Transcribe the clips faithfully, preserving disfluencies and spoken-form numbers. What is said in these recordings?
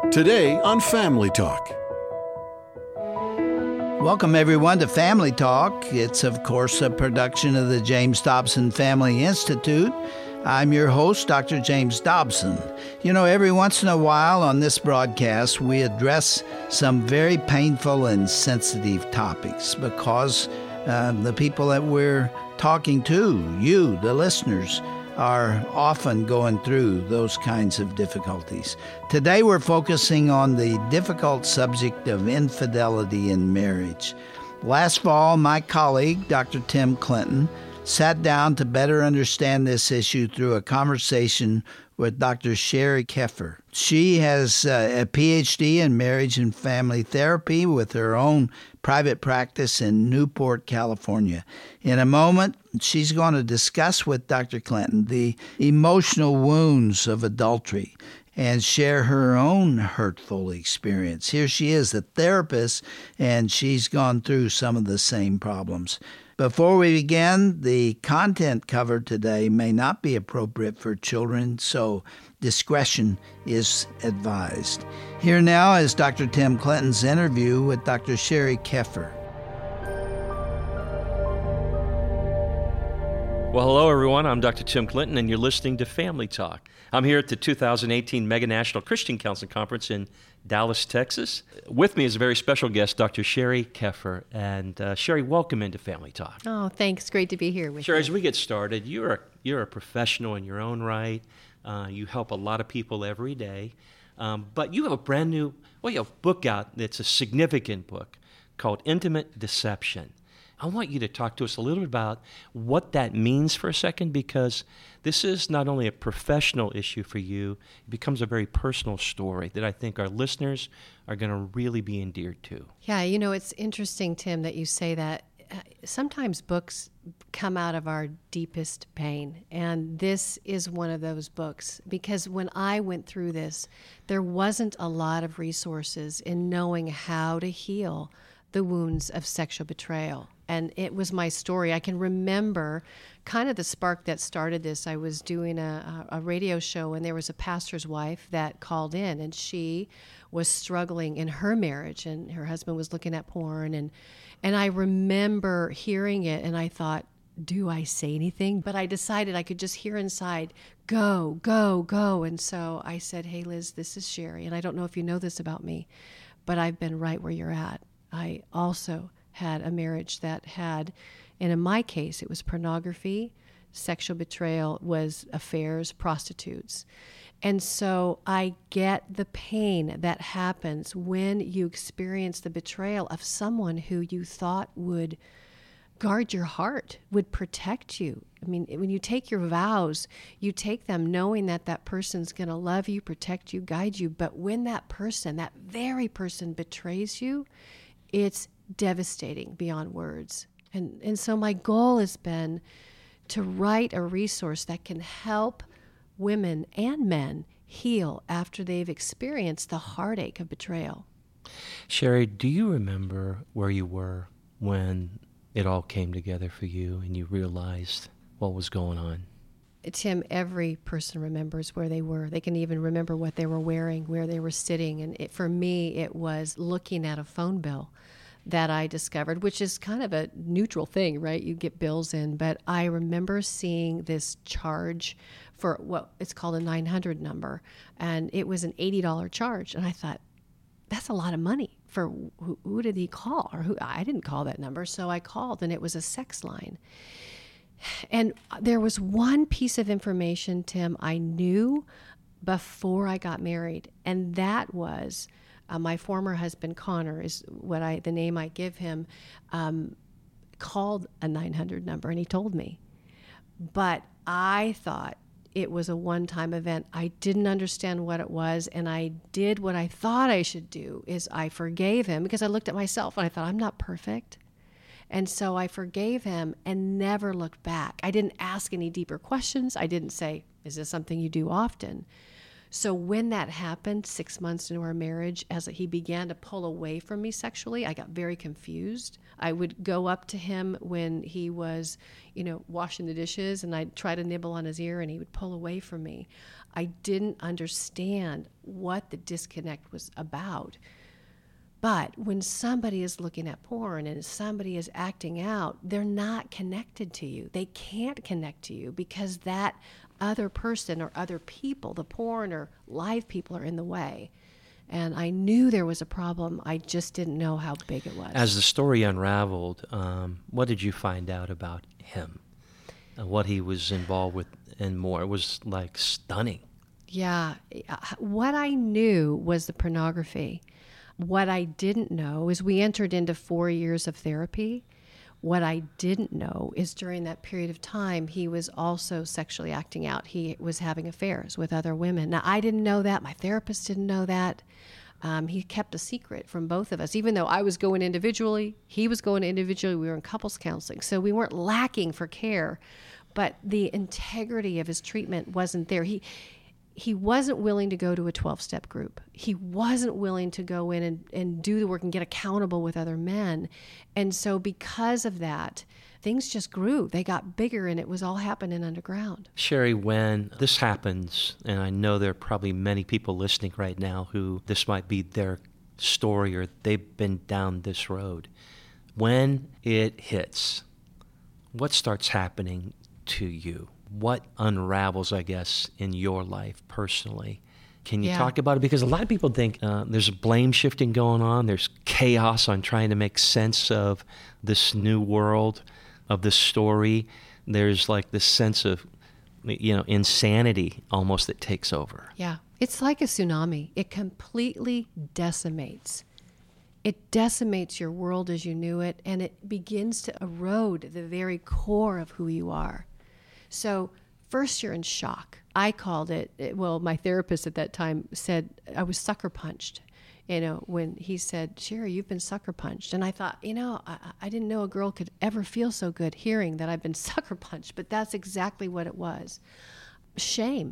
Today on Family Talk. Welcome, everyone, to Family Talk. It's, of course, a production of the James Dobson Family Institute. I'm your host, Doctor James Dobson. You know, every once in a while on this broadcast, we address some very painful and sensitive topics because uh, the people that we're talking to, you, the listeners, are often going through those kinds of difficulties. Today we're focusing on the difficult subject of infidelity in marriage. Last fall, my colleague, Doctor Tim Clinton, sat down to better understand this issue through a conversation with Doctor Sherry Keffer. She has uh, a P H D in marriage and family therapy with her own private practice in Newport, California. In a moment, she's going to discuss with Doctor Clinton the emotional wounds of adultery and share her own hurtful experience. Here she is, a therapist, and she's gone through some of the same problems. Before we begin, the content covered today may not be appropriate for children, so discretion is advised. Here now is Doctor Tim Clinton's interview with Doctor Sherry Keffer. Well, hello, everyone. I'm Doctor Tim Clinton, and you're listening to Family Talk. I'm here at the two thousand eighteen Mega National Christian Council Conference in Dallas, Texas. With me is a very special guest, Doctor Sherry Keffer. And uh, Sherry, welcome into Family Talk. Oh, thanks. Great to be here with Sherry, you. as we get started, you're a, you're a professional in your own right. Uh, you help a lot of people every day. Um, but you have a brand new, well, you have a book out that's a significant book called Intimate Deception. I want you to talk to us a little bit about what that means for a second, because this is not only a professional issue for you, it becomes a very personal story that I think our listeners are going to really be endeared to. Yeah, you know, it's interesting, Tim, that you say that. Sometimes books come out of our deepest pain, and this is one of those books, because when I went through this, there wasn't a lot of resources in knowing how to heal the wounds of sexual betrayal. And it was my story. I can remember kind of the spark that started this. I was doing a, a radio show, and there was a pastor's wife that called in, and she was struggling in her marriage, and her husband was looking at porn. And, and I remember hearing it, and I thought, do I say anything? But I decided I could just hear inside, go, go, go. And so I said, hey, Liz, this is Sherry, and I don't know if you know this about me, but I've been right where you're at. I also had a marriage that had, and in my case, it was pornography, sexual betrayal, was affairs, prostitutes. And so I get the pain that happens when you experience the betrayal of someone who you thought would guard your heart, would protect you. I mean, when you take your vows, you take them knowing that that person's going to love you, protect you, guide you. But when that person, that very person betrays you, it's devastating beyond words. And and so my goal has been to write a resource that can help women and men heal after they've experienced the heartache of betrayal. Sherry, do you remember where you were when it all came together for you and you realized what was going on? Tim, every person remembers where they were. They can even remember what they were wearing, where they were sitting. And it, for me, it was looking at a phone bill that I discovered, which is kind of a neutral thing, right? You get bills in. But I remember seeing this charge for what it's called a nine hundred number. And it was an eighty dollars charge. And I thought, that's a lot of money for who, who did he call? Or who? I didn't call that number. So I called, and it was a sex line. And there was one piece of information, Tim, I knew before I got married, and that was uh, my former husband, Connor, is what I the name I give him, um, called a nine hundred number, and he told me. But I thought it was a one-time event. I didn't understand what it was, and I did what I thought I should do, is I forgave him, because I looked at myself, and I thought, I'm not perfect. And so I forgave him and never looked back. I didn't ask any deeper questions. I didn't say, is this something you do often? So when that happened, six months into our marriage, as he began to pull away from me sexually, I got very confused. I would go up to him when he was, you know, washing the dishes, and I'd try to nibble on his ear, and he would pull away from me. I didn't understand what the disconnect was about. But when somebody is looking at porn and somebody is acting out, they're not connected to you. They can't connect to you because that other person or other people, the porn or live people, are in the way. And I knew there was a problem. I just didn't know how big it was. As the story unraveled, um, what did you find out about him? Uh, what he was involved with and more? It was like stunning. Yeah. What I knew was the pornography. What I didn't know is we entered into four years of therapy. What I didn't know is during that period of time, he was also sexually acting out. He was having affairs with other women. Now, I didn't know that. My therapist didn't know that. Um, he kept a secret from both of us. Even though I was going individually, he was going individually. We were in couples counseling. So we weren't lacking for care. But the integrity of his treatment wasn't there. He he wasn't willing to go to a twelve-step group. He wasn't willing to go in and, and do the work and get accountable with other men. And so because of that, things just grew. They got bigger, and it was all happening underground. Sherry, when this happens, and I know there are probably many people listening right now who this might be their story or they've been down this road. When it hits, what starts happening to you? What unravels, I guess, in your life personally? Can you Yeah. talk about it? Because a lot of people think uh, there's blame shifting going on. There's chaos on trying to make sense of this new world, of this story. There's like this sense of, you know, insanity almost that takes over. Yeah. It's like a tsunami. It completely decimates. It decimates your world as you knew it, and it begins to erode the very core of who you are. So first you're in shock. I called it, well, my therapist at that time said I was sucker punched. You know, when he said, Sherry, you've been sucker punched. And I thought, you know, I, I didn't know a girl could ever feel so good hearing that I've been sucker punched, but that's exactly what it was. Shame.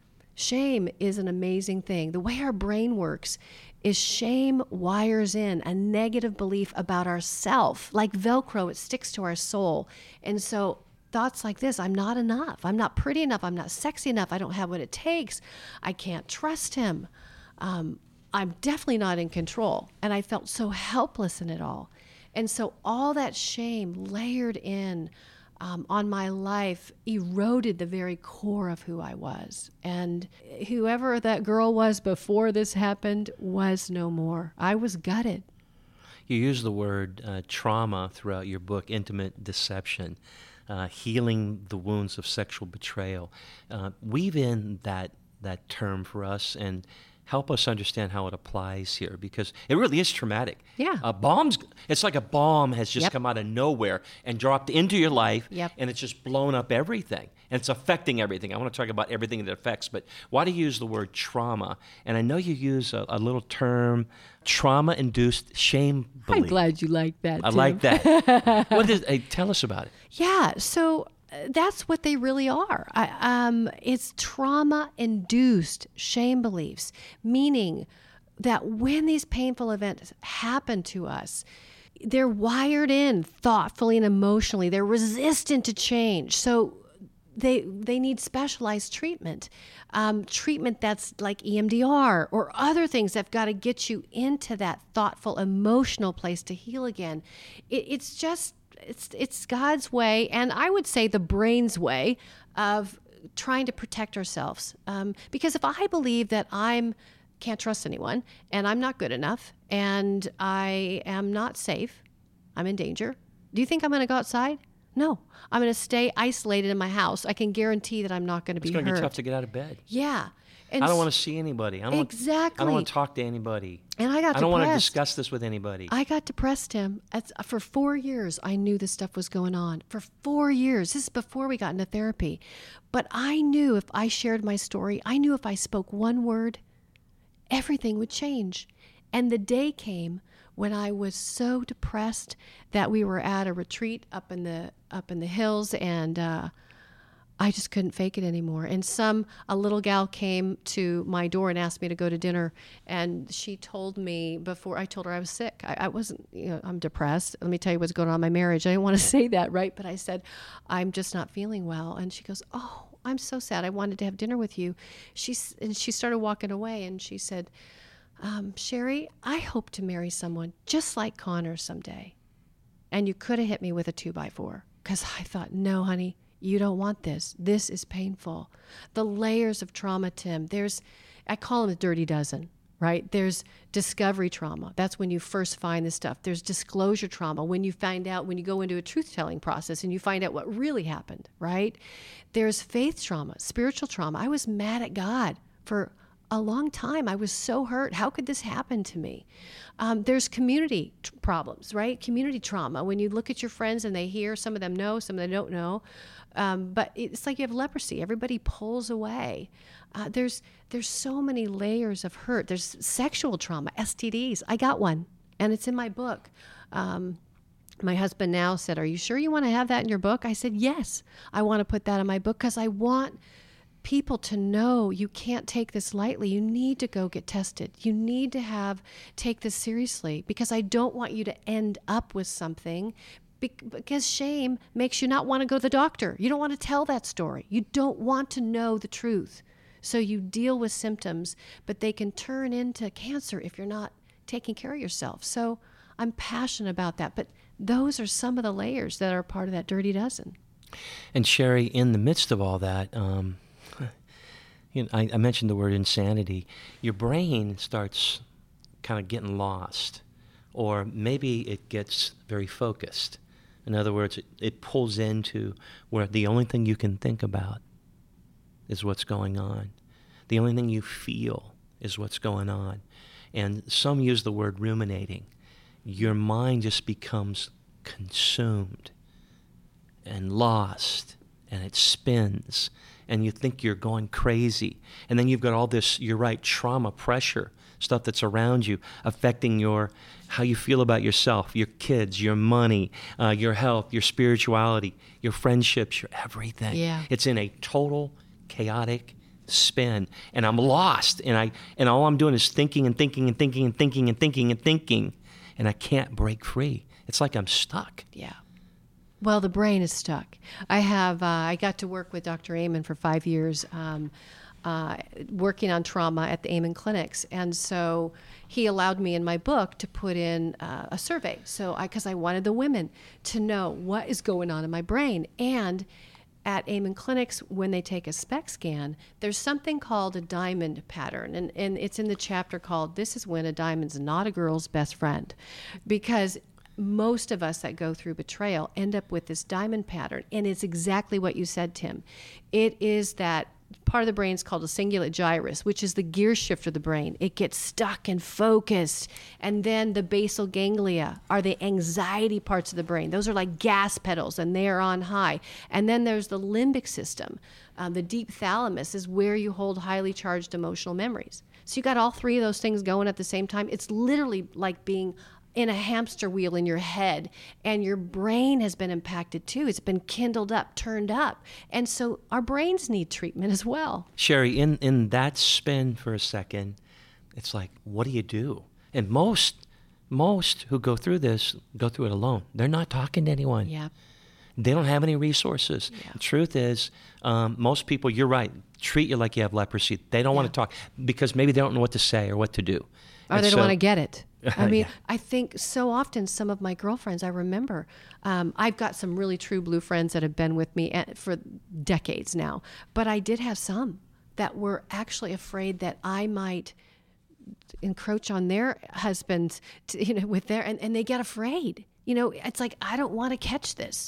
Shame is an amazing thing. The way our brain works is shame wires in a negative belief about ourself. Like Velcro, it sticks to our soul. And so thoughts like this, I'm not enough. I'm not pretty enough. I'm not sexy enough. I don't have what it takes. I can't trust him. Um, I'm definitely not in control. And I felt so helpless in it all. And so all that shame layered in um, on my life eroded the very core of who I was. And whoever that girl was before this happened was no more. I was gutted. You use the word uh, trauma throughout your book, Intimate Deception. Uh, healing the wounds of sexual betrayal. Uh, weave in that that term for us and help us understand how it applies here, because it really is traumatic. Yeah. A bomb's, it's like a bomb has just Yep. come out of nowhere and dropped into your life, Yep. and it's just blown up everything. And it's affecting everything. I want to talk about everything that affects, but why do you use the word trauma? And I know you use a, a little term, trauma-induced shame belief. I'm glad you like that, I Tim. like that. What is, hey, tell us about it. Yeah, so uh, that's what they really are. I, um, it's trauma-induced shame beliefs, meaning that when these painful events happen to us, they're wired in thoughtfully and emotionally. They're resistant to change. So they they need specialized treatment, um, treatment that's like E M D R or other things that've got to get you into that thoughtful, emotional place to heal again. It, it's just, it's it's God's way, and I would say the brain's way of trying to protect ourselves. Um, because if I believe that I'm can't trust anyone and I'm not good enough and I am not safe, I'm in danger, do you think I'm going to go outside? No, I'm going to stay isolated in my house. I can guarantee that I'm not going to be It's going to hurt. be tough to get out of bed. Yeah. And I don't want s- to see anybody. I don't Exactly. Want, I don't want to talk to anybody. And I got I don't want to depressed. discuss this with anybody. I got depressed, Tim. It's, for four years, I knew this stuff was going on. For four years. This is before we got into therapy. But I knew if I shared my story, I knew if I spoke one word, everything would change. And the day came when I was so depressed that we were at a retreat up in the up in the hills, and uh, I just couldn't fake it anymore. And some, a little gal came to my door and asked me to go to dinner. And she told me before, I told her I was sick. I, I wasn't, you know, I'm depressed. Let me tell you what's going on in my marriage. I didn't want to say that, right? But I said, I'm just not feeling well. And she goes, oh, I'm so sad. I wanted to have dinner with you. She's, and she started walking away and she said, um, Sherry, I hope to marry someone just like Connor someday. And you could have hit me with a two by four. Because I thought, no, honey, you don't want this. This is painful. The layers of trauma, Tim, there's, I call them a dirty dozen, right? There's discovery trauma. That's when you first find this stuff. There's disclosure trauma, when you find out, when you go into a truth-telling process and you find out what really happened, right? There's faith trauma, spiritual trauma. I was mad at God for a long time. I was so hurt. How could this happen to me? Um, there's community t- problems, right? Community trauma. When you look at your friends and they hear, some of them know, some of them don't know. Um, but it's like you have leprosy. Everybody pulls away. Uh, there's there's so many layers of hurt. There's sexual trauma, S T Ds. I got one, and it's in my book. Um, my husband now said, are you sure you want to have that in your book? I said, yes, I want to put that in my book because I want people to know you can't take this lightly. You need to go get tested. You need to have take this seriously because I don't want you to end up with something because shame makes you not want to go to the doctor. You don't want to tell that story. You don't want to know the truth. So you deal with symptoms, but they can turn into cancer if you're not taking care of yourself. So I'm passionate about that. But those are some of the layers that are part of that dirty dozen. And Sherry, in the midst of all that, um, you know, I, I mentioned the word insanity. Your brain starts kind of getting lost, or maybe it gets very focused. In other words, it, it pulls into where the only thing you can think about is what's going on. The only thing you feel is what's going on. And some use the word ruminating. Your mind just becomes consumed and lost, and it spins, and you think you're going crazy. And then you've got all this, you're right, trauma, pressure, stuff that's around you, affecting your how you feel about yourself, your kids, your money, uh, your health, your spirituality, your friendships, your everything. Yeah. It's in a total chaotic spin, and I'm lost, and I and all I'm doing is thinking and thinking and thinking and thinking and thinking and thinking, and I can't break free. It's like I'm stuck. Yeah. Well, the brain is stuck. I have. Uh, I got to work with Doctor Amen for five years, um, uh, working on trauma at the Amen clinics, and so he allowed me in my book to put in uh, a survey. So, I because I wanted the women to know what is going on in my brain, and at Amen clinics, when they take a SPECT scan, there's something called a diamond pattern, and and it's in the chapter called "This is when a diamond's not a girl's best friend," because most of us that go through betrayal end up with this diamond pattern. And it's exactly what you said, Tim. It is that part of the brain is called a cingulate gyrus, which is the gear shift of the brain. It gets stuck and focused. And then the basal ganglia are the anxiety parts of the brain. Those are like gas pedals, and they are on high. And then there's the limbic system. Um, the deep thalamus is where you hold highly charged emotional memories. So you got all three of those things going at the same time. It's literally like being in a hamster wheel in your head, and your brain has been impacted too. It's been kindled up, turned up. And so our brains need treatment as well. Sherry, in, in that spin for a second, it's like, what do you do? And most, most who go through this go through it alone. They're not talking to anyone. Yeah. They don't have any resources. Yeah. The truth is, um, most people, you're right, treat you like you have leprosy. They don't Yeah. want to talk because maybe they don't know what to say or what to do. Or And they don't so- want to get it. I mean, Yeah. I think so often some of my girlfriends, I remember, um, I've got some really true blue friends that have been with me at- for decades now, but I did have some that were actually afraid that I might encroach on their husbands, to, you know, with their, and, and they get afraid. You know, it's like, I don't want to catch this.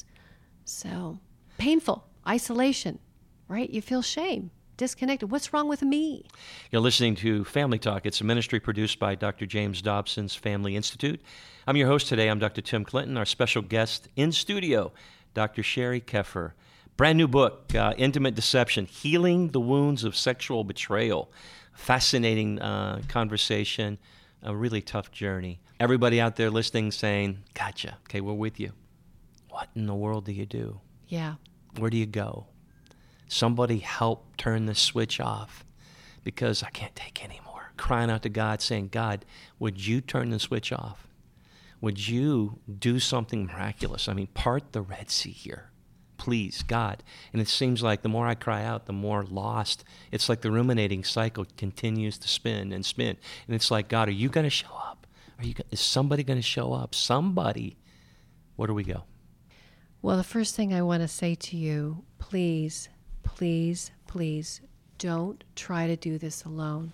So painful, isolation, right? You feel shame. Disconnected. What's wrong with me? You're listening to Family Talk. It's a ministry produced by Doctor James Dobson's Family Institute. I'm your host today. I'm Doctor Tim Clinton. Our special guest in studio, Doctor Sherry Keffer. Brand new book, uh, Intimate Deception, Healing the Wounds of Sexual Betrayal. Fascinating uh, conversation, a really tough journey. Everybody out there listening saying, gotcha, okay, we're with you. What in the world do you do? Yeah. Where do you go? Somebody help turn the switch off because I can't take anymore. Crying out to God, saying, God, would you turn the switch off? Would you do something miraculous? I mean, part the Red Sea here. Please, God. And it seems like the more I cry out, the more lost. It's like the ruminating cycle continues to spin and spin. And it's like, God, are you going to show up? Are you? Is somebody going to show up? Somebody. Where do we go? Well, the first thing I want to say to you, please, please, please, don't try to do this alone.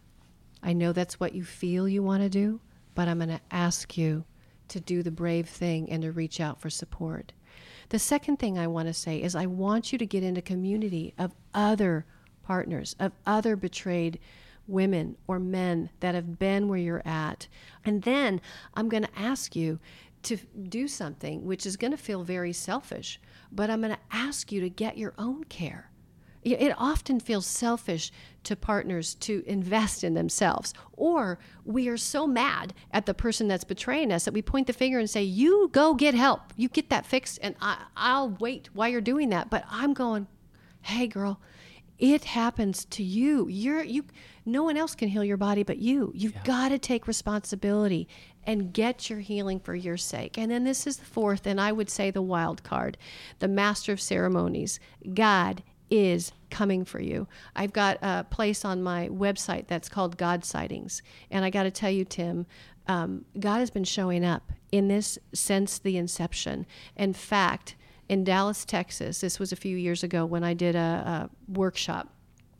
I know that's what you feel you want to do, but I'm going to ask you to do the brave thing and to reach out for support. The second thing I want to say is I want you to get into community of other partners, of other betrayed women or men that have been where you're at. And then I'm going to ask you to do something which is going to feel very selfish, but I'm going to ask you to get your own care. It often feels selfish to partners to invest in themselves, or we are so mad at the person that's betraying us that we point the finger and say, you go get help, you get that fixed, and I, I'll wait while you're doing that. But I'm going, hey girl, it happens to you. You're you. No one else can heal your body but you. You've yeah. got to take responsibility and get your healing for your sake. And then this is the fourth, and I would say the wild card, the master of ceremonies. God is coming for you. I've got a place on my website that's called God Sightings. And I got to tell you, Tim, um, God has been showing up in this since the inception. In fact, in Dallas, Texas, this was a few years ago when I did a, a workshop,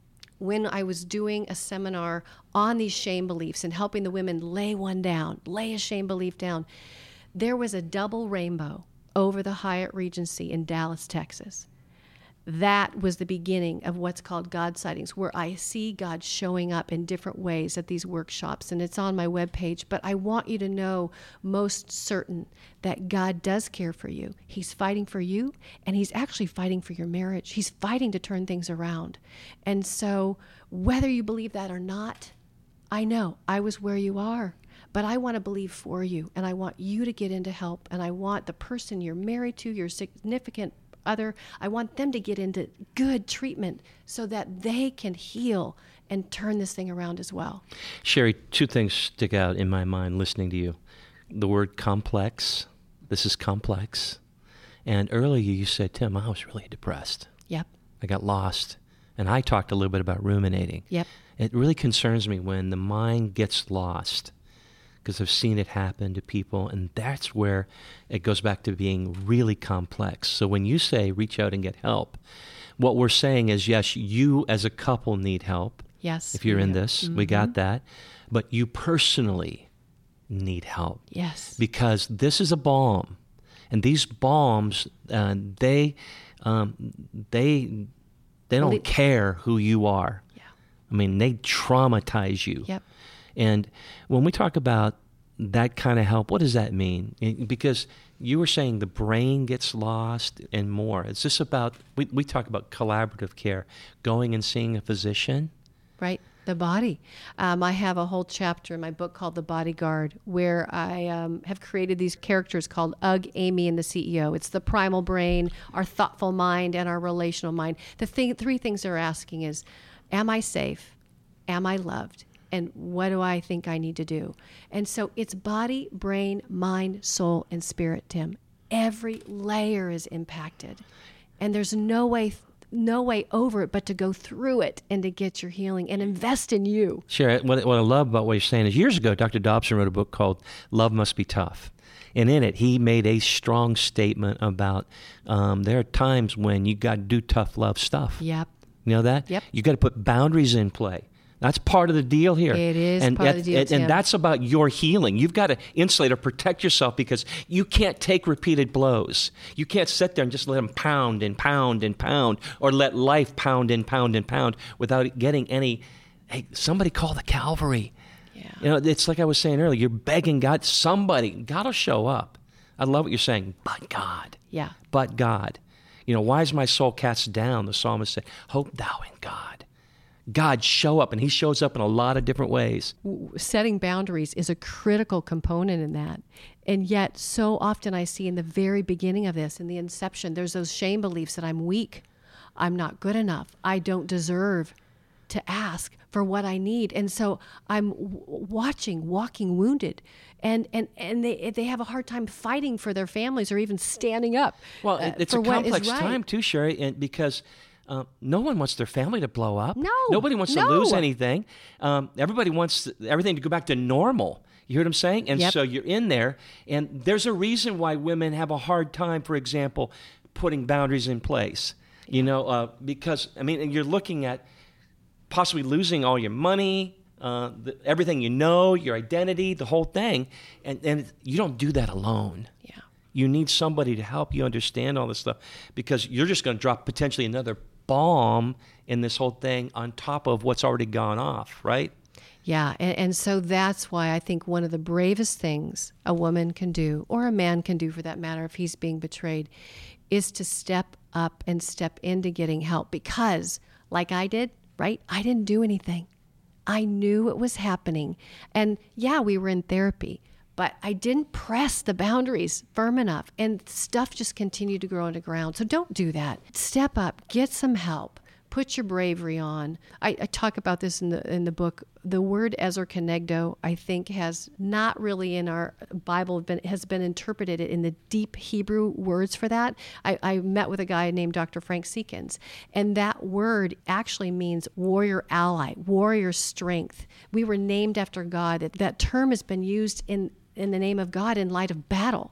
when I was doing a seminar on these shame beliefs and helping the women lay one down, lay a shame belief down, there was a double rainbow over the Hyatt Regency in Dallas, Texas. That was the beginning of what's called God Sightings, where I see God showing up in different ways at these workshops, and it's on my webpage. But I want you to know most certain that God does care for you. He's fighting for you, and he's actually fighting for your marriage. He's fighting to turn things around. And so whether you believe that or not, I know I was where you are. But I want to believe for you, and I want you to get into help, and I want the person you're married to, your significant other, I want them to get into good treatment so that they can heal and turn this thing around as well. Sherry, two things stick out in my mind listening to you. The word complex. This is complex. And earlier you said, Tim, I was really depressed. Yep. I got lost. And I talked a little bit about ruminating. Yep. It really concerns me when the mind gets lost, because I've seen it happen to people, and that's where it goes back to being really complex. So when you say reach out and get help, what we're saying is, yes, you as a couple need help. Yes. If you're in this, mm-hmm. we got that. But you personally need help. Yes. Because this is a balm, and these balms, uh, they, um, they, they don't well, care who you are. Yeah. I mean, they traumatize you. Yep. And when we talk about that kind of help, what does that mean? Because you were saying the brain gets lost and more. It's just about, we, we talk about collaborative care, going and seeing a physician. Right, the body. Um, I have a whole chapter in my book called The Bodyguard where I um, have created these characters called Ugg, Amy, and the C E O. It's the primal brain, our thoughtful mind, and our relational mind. The thing, three things they're asking is, am I safe? Am I loved? And what do I think I need to do? And so it's body, brain, mind, soul, and spirit, Tim. Every layer is impacted. And there's no way no way over it but to go through it and to get your healing and invest in you. Sure. What, what I love about what you're saying is years ago, Doctor Dobson wrote a book called Love Must Be Tough. And in it, he made a strong statement about um, there are times when you got to do tough love stuff. Yep. You know that? Yep. You got to put boundaries in play. That's part of the deal here. It is and, part of the deal, and, Tim. and that's about your healing. You've got to insulate or protect yourself because you can't take repeated blows. You can't sit there and just let them pound and pound and pound or let life pound and pound and pound without getting any, hey, somebody call the Calvary. Yeah. You know, it's like I was saying earlier, you're begging God, somebody, God will show up. I love what you're saying, but God. Yeah. But God. You know, why is my soul cast down? The psalmist said, hope thou in God. God show up, and he shows up in a lot of different ways. Setting boundaries is a critical component in that. And yet, so often I see in the very beginning of this, in the inception, there's those shame beliefs that I'm weak, I'm not good enough. I don't deserve to ask for what I need. And so I'm w- watching, walking wounded. And, and, and they they have a hard time fighting for their families or even standing up. Well, uh, it's for a what is complex right. time too, Sherry, and because uh, no one wants their family to blow up. No, Nobody wants no. to lose anything. Um, everybody wants everything to go back to normal. You hear what I'm saying? And Yep. so you're in there, and there's a reason why women have a hard time, for example, putting boundaries in place. You know, uh, because, I mean, you're looking at possibly losing all your money, uh, the, everything you know, your identity, the whole thing. And, and you don't do that alone. Yeah. You need somebody to help you understand all this stuff, because you're just going to drop potentially another bomb in this whole thing on top of what's already gone off, right? Yeah, and, and so that's why I think one of the bravest things a woman can do, or a man can do for that matter, if he's being betrayed, is to step up and step into getting help. Because, like I did, right, I didn't do anything. I knew it was happening. And yeah, we were in therapy, but I didn't press the boundaries firm enough, and stuff just continued to grow underground. So don't do that. Step up, get some help. Put your bravery on. I, I talk about this in the in the book. The word ezer kenegdo, I think, has not really in our Bible been has been interpreted in the deep Hebrew words for that. I, I met with a guy named Doctor Frank Seekins, and that word actually means warrior ally, warrior strength. We were named after God. That, that term has been used in, in the name of God in light of battle.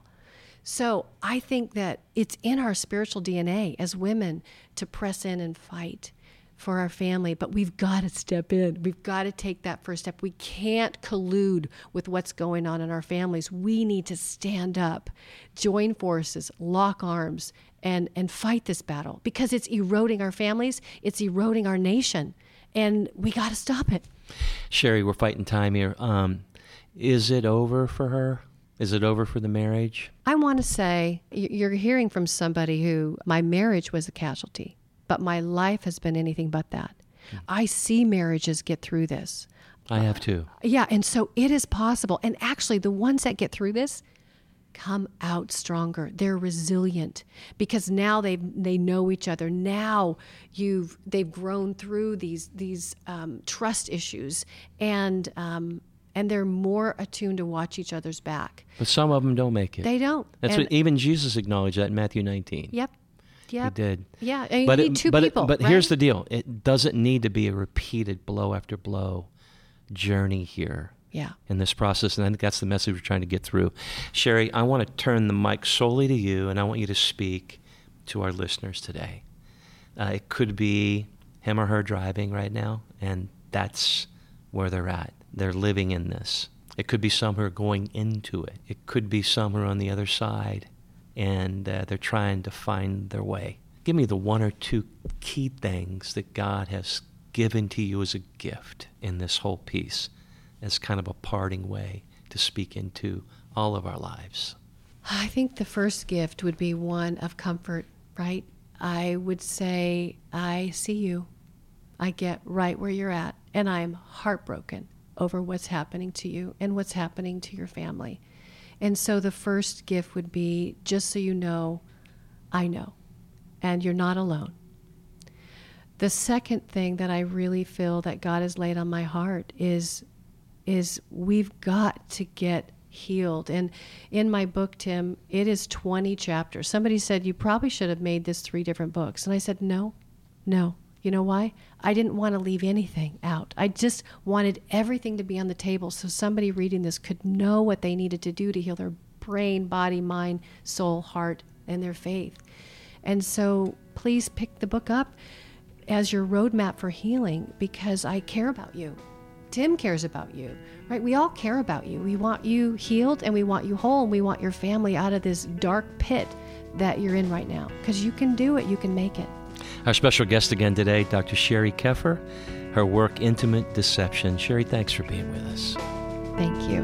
So I think that it's in our spiritual D N A as women to press in and fight for our family, but we've got to step in. We've got to take that first step. We can't collude with what's going on in our families. We need to stand up, join forces, lock arms, and, and fight this battle, because it's eroding our families, it's eroding our nation, and we got to stop it. Sherry, we're fighting time here. Um, is it over for her? Is it over for the marriage? I want to say, you're hearing from somebody who, my marriage was a casualty, but my life has been anything but that. Mm. I see marriages get through this. I have too. Uh, yeah, and so it is possible. And actually, the ones that get through this come out stronger. They're resilient because now they they know each other. Now you've they've grown through these these um, trust issues, and um, and they're more attuned to watch each other's back. But some of them don't make it. They don't. That's and, what even Jesus acknowledged that in Matthew nineteen. Yep. Yep. He did. Yeah. And you but need it, two but people. It, but right? here's the deal: it doesn't need to be a repeated blow after blow journey here. Yeah. In this process, and I think that's the message we're trying to get through. Sherry, I want to turn the mic solely to you, and I want you to speak to our listeners today. Uh, it could be him or her driving right now, and that's where they're at. They're living in this. It could be some who are going into it. It could be some who are on the other side, and uh, they're trying to find their way. Give me the one or two key things that God has given to you as a gift in this whole piece, as kind of a parting way to speak into all of our lives. I think the first gift would be one of comfort, right? I would say, I see you. I get right where you're at, and I'm heartbroken over what's happening to you and what's happening to your family. And so the first gift would be, just so you know, I know, and you're not alone. The second thing that I really feel that God has laid on my heart is, is we've got to get healed. And in my book, Tim, it is twenty chapters. Somebody said, you probably should have made this three different books. And I said, no, no. You know why? I didn't want to leave anything out. I just wanted everything to be on the table so somebody reading this could know what they needed to do to heal their brain, body, mind, soul, heart, and their faith. And so please pick the book up as your roadmap for healing, because I care about you. Tim cares about you, right? We all care about you. We want you healed, and we want you whole, and we want your family out of this dark pit that you're in right now, because you can do it. You can make it. Our special guest again today, Doctor Sherry Keffer, her work, Intimate Deception. Sherry, thanks for being with us. Thank you.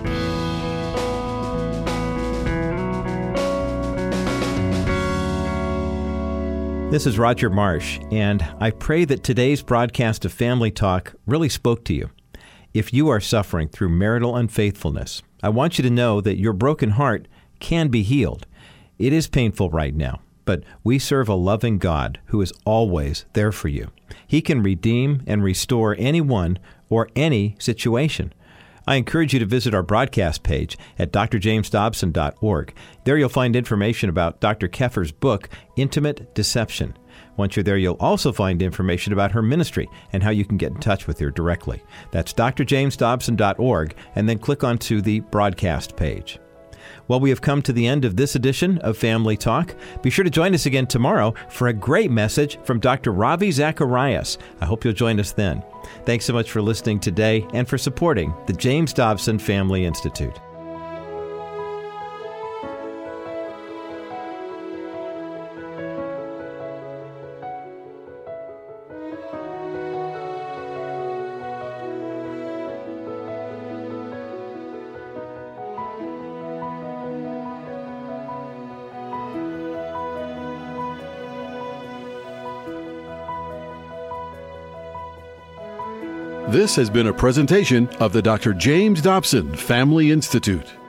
This is Roger Marsh, and I pray that today's broadcast of Family Talk really spoke to you. If you are suffering through marital unfaithfulness, I want you to know that your broken heart can be healed. It is painful right now, but we serve a loving God who is always there for you. He can redeem and restore anyone or any situation. I encourage you to visit our broadcast page at d r james dobson dot org. There you'll find information about Doctor Keffer's book, Intimate Deception. Once you're there, you'll also find information about her ministry and how you can get in touch with her directly. That's d r james dobson dot org, and then click onto the broadcast page. Well, we have come to the end of this edition of Family Talk. Be sure to join us again tomorrow for a great message from Doctor Ravi Zacharias. I hope you'll join us then. Thanks so much for listening today and for supporting the James Dobson Family Institute. This has been a presentation of the Doctor James Dobson Family Institute.